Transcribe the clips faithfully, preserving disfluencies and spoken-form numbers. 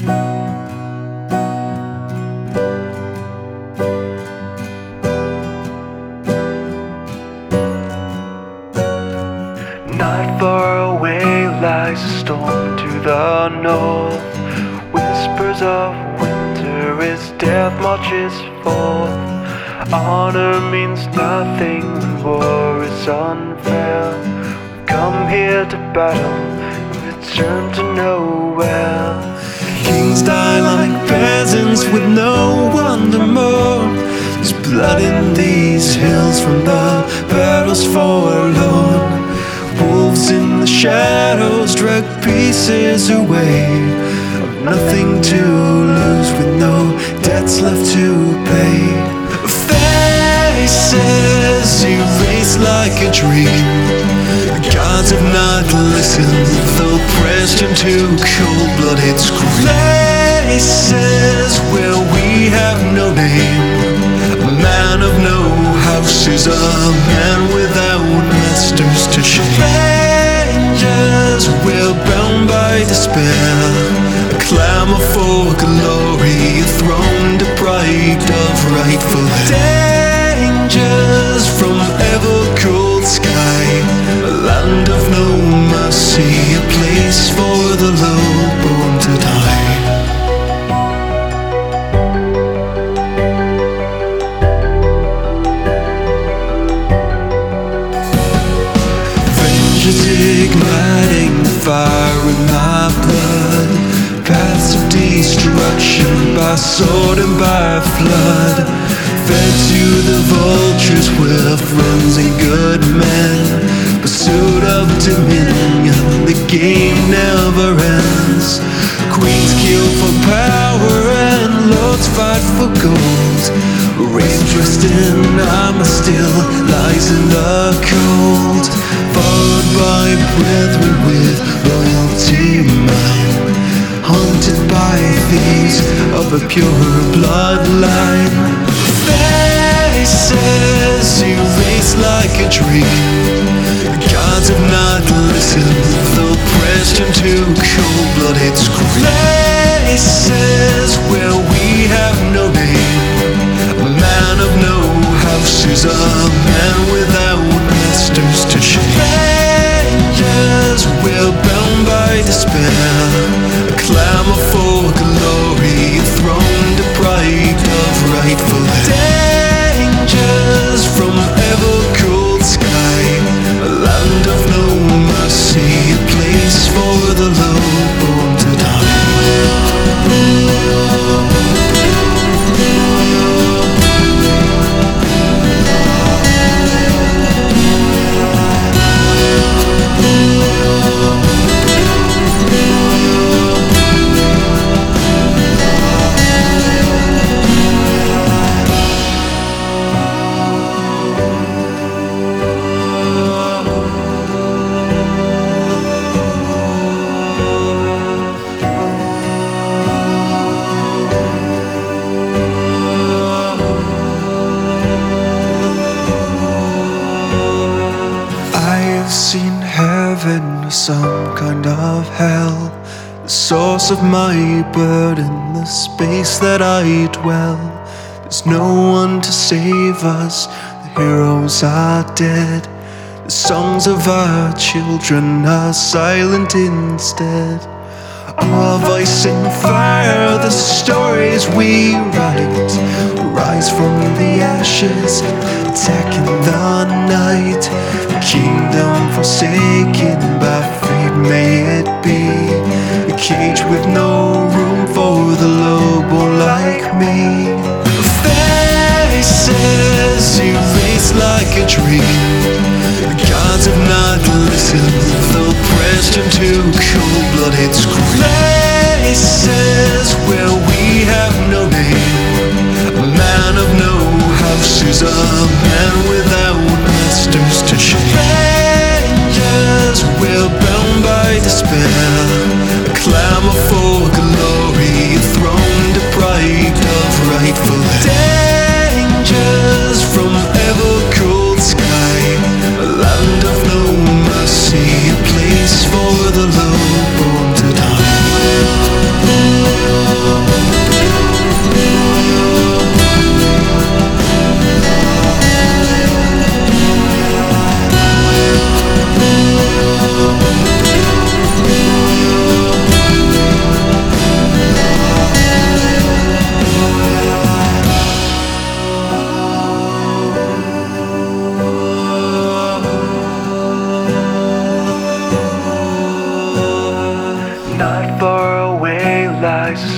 Not far away lies a storm to the north. Whispers of winter as death marches forth. Honor means nothing when war is unfair. We've come here to battle and return to nowhere. Kings die like peasants with no one to mourn. There's blood in these hills from the battles forlorn. Wolves in the shadows drag pieces away of nothing to lose with no debts left to pay. Faces erased like a dream. The gods have not listened, though pressed into cold-blooded screams. Places where we have no name. A man of no house is a man without masters to shame. Strangers, we're bound by despair. A clamor for glory, a throne deprived of rightful heir. Dangers from ever-cold sky, a land of no mercy, a place for the low-born to die. Vengeance igniting the fire in my blood. Paths of destruction by sword and by flood. Fed to the vultures with friends and good men. Pursuit of dominion, the game never ends. Queens kill for power and lords fight for gold. Race dressed in armor still lies in the cold. Followed by brethren with loyalty mine. Haunted by thieves of a purer bloodline. Faces erased like a dream. The gods have not listened, though pressed into cold-blooded screams. Places where we have no name. A man of no house is a man without masters to shame. Strangers, we're bound by despair. A clamor for glory, a throne deprived of rightful heir. Dangers from ever-cold sky, a land of no mercy, a place for the low-born to die. Seen heaven or some kind of hell, the source of my burden, the space that I dwell. There's no one to save us, the heroes are dead. The songs of our children are silent instead. Of ice and fire, the stories we write rise from the ashes, attacking the night. Kingdom forsaken by fate, may it be a cage with no room for the low-born like me. Faces erased like a dream. The gods have not listened, though pressed into cold-blooded screams. Places where we have no name. A man of no house is a man without masters to shame. Strangers, we're bound by despair. A clamor for glory, a throne deprived of rightful heir. Dangers from ever-cold sky, a land of no mercy, a place for the low-born to die.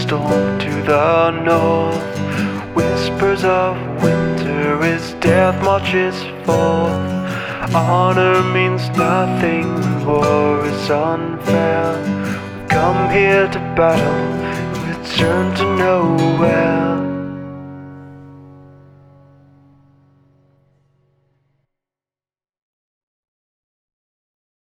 storm to the north. Whispers of winter as death marches forth. Honor means nothing when war is unfair. We come here to battle and return to nowhere.